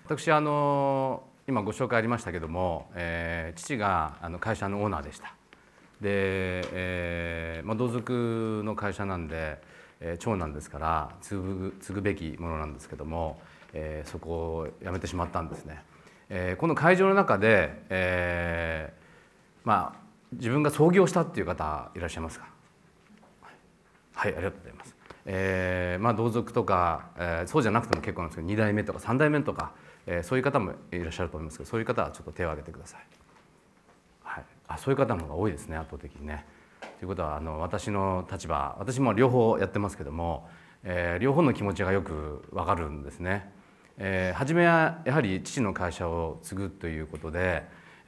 私今ご紹介ありましたけども、父が会社のオーナーでした。で、同族の会社なんで、長男ですから継ぐべきものなんですけども、そこを辞めてしまったんですね。この会場の中で、自分が創業したっていう方いらっしゃいますか？はい、ありがとうございます。同族とか、そうじゃなくても結構なんですけど、2代目とか3代目とか、そういう方もいらっしゃると思いますけど、そういう方はちょっと手を挙げてください。はい、そういう方の方が多いですね、圧倒的にね。ということは私の立場、私も両方やってますけども、両方の気持ちがよくわかるんですね。初めはやはり父の会社を継ぐということで、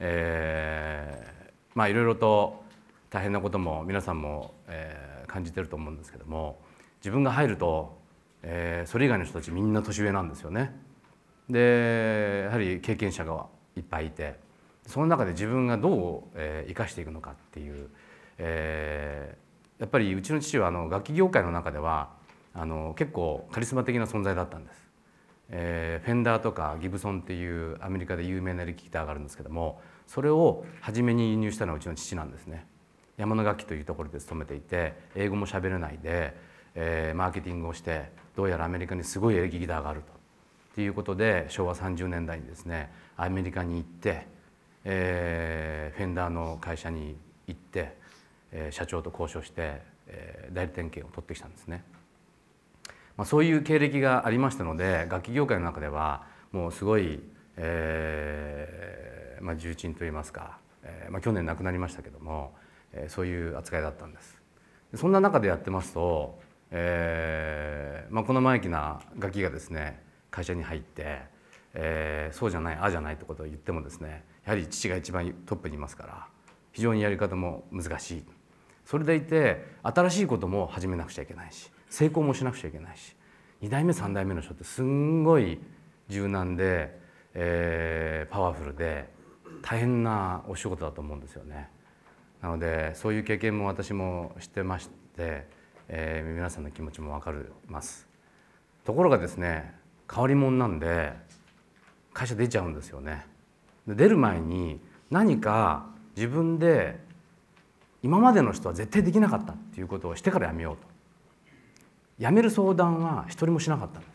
いろいろと大変なことも皆さんも、感じてると思うんですけども、自分が入ると、それ以外の人たちみんな年上なんですよね。でやはり経験者がいっぱいいて、その中で自分がどう生かしていくのかっていう、やっぱりうちの父は楽器業界の中では結構カリスマ的な存在だったんです。フェンダーとかギブソンっていうアメリカで有名なエレキギターがあるんですけども、それを初めに輸入したのはうちの父なんですね。山野楽器というところで勤めていて、英語も喋れないで、マーケティングをして、どうやらアメリカにすごいエレキギターがあるということで、昭和30年代にですねアメリカに行って、フェンダーの会社に行って、社長と交渉して、代理店権を取ってきたんですね。そういう経歴がありましたので、楽器業界の中ではもうすごい、重鎮といいますか、去年亡くなりましたけども、そういう扱いだったんです。そんな中でやってますと、このマイキな楽器がですね会社に入って、そうじゃないああじゃないってことを言ってもですね、やはり父が一番トップにいますから非常にやり方も難しい。それでいて新しいことも始めなくちゃいけないし、成功もしなくちゃいけないし、2代目3代目の人ってすんごい柔軟で、パワフルで大変なお仕事だと思うんですよね。なのでそういう経験も私もしてまして、皆さんの気持ちも分かります。ところがですね、変わり者なんで会社出ちゃうんですよね。で出る前に何か自分で今までの人は絶対できなかったっていうことをしてから辞めようと。辞める相談は一人もしなかったんです。